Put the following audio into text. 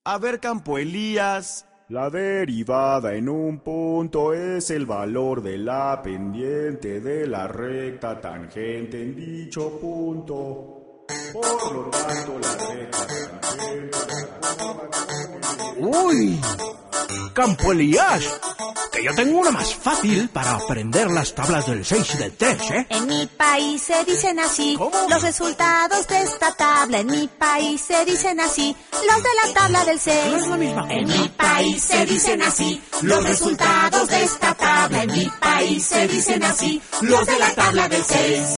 A ver, Campo Elías. La derivada en un punto es el valor de la pendiente de la recta tangente en dicho punto. Por lo tanto, la recta tangente... ¡Uy! Campo Elías, que yo tengo una más fácil para aprender las tablas del 6 y del 3, ¿eh? En mi país se dicen así. ¿Cómo? Los resultados de esta tabla. En mi país se dicen así. Los de la tabla del 6. No es la misma. En mi país se dicen así. Los resultados de esta tabla. En mi país se dicen así. Los de la tabla del 6.